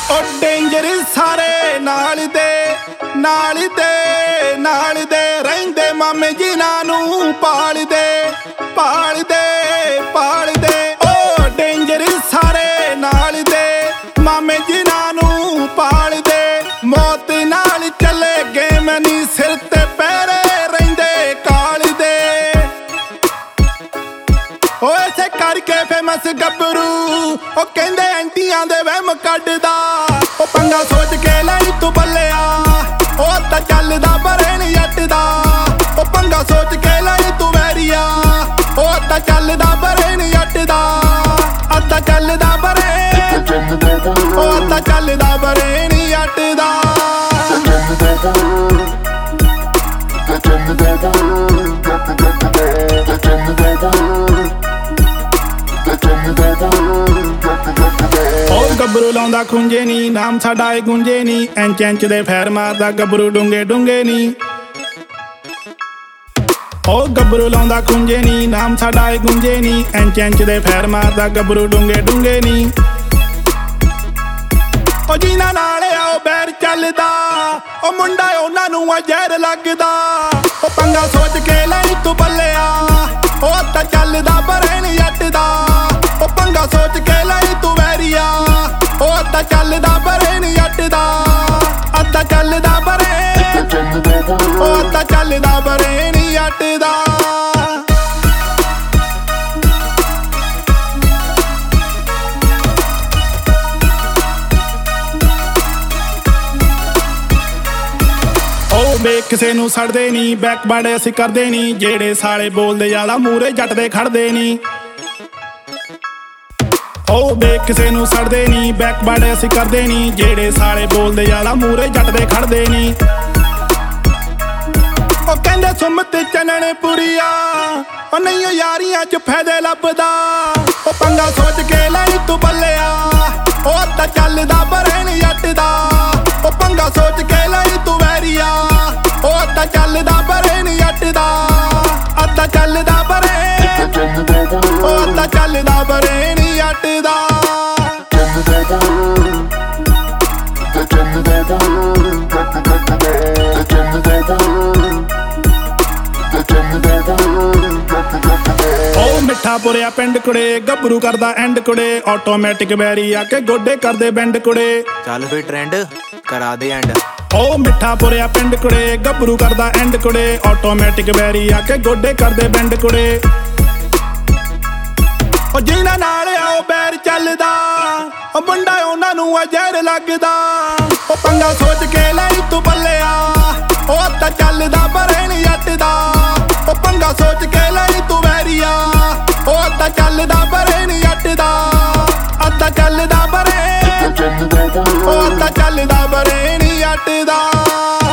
ਉਹ ਡੇਂਜਰ ਸਾਰੇ ਨਾਲ ਦੇ ਰਹਿੰਦੇ ਮਾਮੇ ਜਿਨ੍ਹਾਂ ਨੂੰ ਪਾਲਦੇ ਉਹ ਡੇਂਜਰ ਸਾਰੇ ਨਾਲ ਦੇ ਮਾਮੇ ਜਿਨ੍ਹਾਂ ਨੂੰ ਪਾਲਦੇ ਮੌਤ ਨਾਲ ਚੱਲੇ ਗੇਮ ਨੀ ਸਿਰ ਤੇ ਪੈਰੇ ਰਹਿੰਦੇ ਕਾਲਦੇ ਓ ਐਸੇ ਕਰਕੇ ਫੇਮਸ ਗੱਭਰੂ ਉਹ ਕਹਿੰਦੇ ਐਂਟੀਆਂ ਦੇ ਵਹਿਮ ਕੱਢਦਾ ਉਹ ਪੰਗਾ ਸੋਚ ਕੇ ਲਈ ਤੂੰ ਬੱਲਿਆ ਉਹ ਤਾਂ ਚੱਲਦਾ ਬਰੇਣ ਜੱਟ ਦਾ ਉਹ ਪੰਗਾ ਸੋਚ ਕੇ ਲਈ ਤੂੰ ਵੈਰੀਆ ਉਹ ਤਾਂ ਚੱਲਦਾ ਬਰੇਣ ਜੱਟ ਦਾ ਅੱਧਾ ਚੱਲਦਾ ਬਰੇਣ ਉਹ ਤਾਂ ਚੱਲਦਾ ਬਰੇਣ ਜੱਟ ਦਾ ਉਹ ਗੱਭਰੂ ਲਾਉਂਦਾ ਖੁੰਝੇ ਨੀ ਨਾਮ ਸਾਡਾ ਏ ਗੁੰਝੇ ਨੀ ਇੰਚ ਦੇ ਫੈਰ ਮਾਰਦਾ ਗੱਭਰੂ ਡੂੰਗੇ ਨੀ ਉਹ ਗੱਭਰੂ ਲਾਉਂਦਾ ਖੁੰਝੇ ਨੀ ਨਾਮ ਸਾਡਾ ਏ ਗੁੰਝੇ ਨੀ ਇੰਚ ਦੇ ਫੈਰ ਮਾਰਦਾ ਗੱਭਰੂ ਡੂੰਗੇ ਨੀ ਉਹ ਜਿਨ੍ਹਾਂ ਨਾਲ ਆਓ ਬੈਰ ਚੱਲਦਾ ਉਹ ਮੁੰਡਾ ਉਹਨਾਂ ਨੂੰ ਆ ਜ਼ਹਿਰ ਲੱਗਦਾ ਉਹ ਪੰਗਾ ਸੋਚ ਕੇ ਲਈ ਤੂੰ ਬੱਲਿਆ ਉਹ ਤਾਂ ਚੱਲਦਾ ਬਰੇਣ ਜੱਟ ਦਾ ਉਹ ਪੰਗਾ ਸੋਚ ਕੇ ਲਈ ਤੂੰ ਵੈਰੀਆ ਉਹ ਤਾਂ ਚੱਲਦਾ ਬਰੇਣ ਜੱਟ ਦਾ ਅੱਧਾ ਚੱਲਦਾ ਬਰੇਣ ਉਹ ਤਾਂ ਚੱਲਦਾ ਬਰੇਣ ਜੱਟ ਦਾ ਵੇ ਕਿਸੇ ਨੂੰ ਸੜਦੇ ਨੀ ਬੈਕ ਬਾੜੇ ਅਸੀਂ ਕਰਦੇ ਨੀ ਜਿਹੜੇ ਸਾਲੇ ਬੋਲਦੇ ਜ਼ਿਆਦਾ ਮੂਰੇ ਜੱਟ ਦੇ ਖੜਦੇ ਨੀ ਉਹ ਵੇ ਕਿਸੇ ਨੂੰ ਸੜਦੇ ਨੀ ਬੈਕ ਬਾੜੇ ਅਸੀਂ ਕਰਦੇ ਨੀ ਜਿਹੜੇ ਸਾਲੇ ਬੋਲਦੇ ਜ਼ਿਆਦਾ ਮੂਰੇ ਜੱਟ ਦੇ ਖੜਦੇ ਨੀ ਉਹ ਕਹਿੰਦੇ ਸੁਮਤ ਚਨਣ ਪੁਰੀਆ ਉਹ ਨਹੀਂ ਯਾਰੀਆਂ ਚ ਫਾਇਦੇ ਲੱਭਦਾ ਉਹ ਪੰਗਾ ਸੋਚ ਕੇ ਲਈ ਤੂੰ ਬੱਲਿਆ ਉਹ ਤਾਂ ਚੱਲਦਾ ਬਰੇਣ ਜੱਟ ਦਾ ਉਹ ਪੰਗਾ ਸੋਚ ਕੇ ਲਈ ਤੂੰ ਵੈਰੀਆ ਉਹ ਤਾਂ ਚੱਲਦਾ ਬਰੇਣ ਜੱਟ ਦਾ ਅੱਧਾ ਚੱਲਦਾ ਬਰੇਣ ਉਹ ਤਾਂ ਚੱਲਦਾ ਬਰੇਣ ਜੱਟ ਦਾ ਉਹ ਮਿੱਠਾ ਪੁਰਿਆ ਪਿੰਡ ਕੁੜੇ ਗੱਭਰੂ ਕਰਦਾ ਐਂਡ ਕੁੜੇ ਆਟੋਮੈਟਿਕ ਬੈਰੀ ਆ ਕੇ ਗੋਡੇ ਕਰਦੇ ਬੈਂਡ ਕੁੜੇ ਚੱਲ ਫੇ ਟ੍ਰੈਂਡ ਕਰਾ ਦੇ ਐਂਡ ਉਹ ਮਿੱਠਾ ਪੁਰਿਆ ਪਿੰਡ ਕੁੜੇ ਗੱਭਰੂ ਕਰਦਾ ਐਂਡ ਕੁੜੇ ਆਟੋਮੈਟਿਕ ਬੈਰੀ ਆ ਕੇ ਗੋਡੇ ਕਰਦੇ ਬੈਂਡ ਕੁੜੇ ਉਹ ਜਿਨ੍ਹਾਂ ਨਾਲ ਆਓ ਬੈਰ ਚੱਲਦਾ ਉਹ ਮੁੰਡਾ ਉਹਨਾਂ ਨੂੰ ਆ ਜ਼ਹਿਰ ਲੱਗਦਾ ਉਹ ਪੰਗਾ ਸੋਚ ਕੇ ਲਈ ਤੂੰ ਬੱਲਿਆ ਉਹ ਤਾਂ ਚੱਲਦਾ ਬਰੇਣ ਜੱਟ ਦਾ ਉਹ ਪੰਗਾ ਸੋਚ ਕੇ ਲਈ ਤੂੰ ਵੈਰੀਆ ਉਹ ਤਾਂ ਚੱਲਦਾ ਬਰੇਣ ਜੱਟ ਦਾ ਅੱਧਾ ਚੱਲਦਾ ਬਰੇਣ ਉਹ ਤਾਂ ਚੱਲਦਾ ਬਰੇਣ ਜੱਟ ਦਾ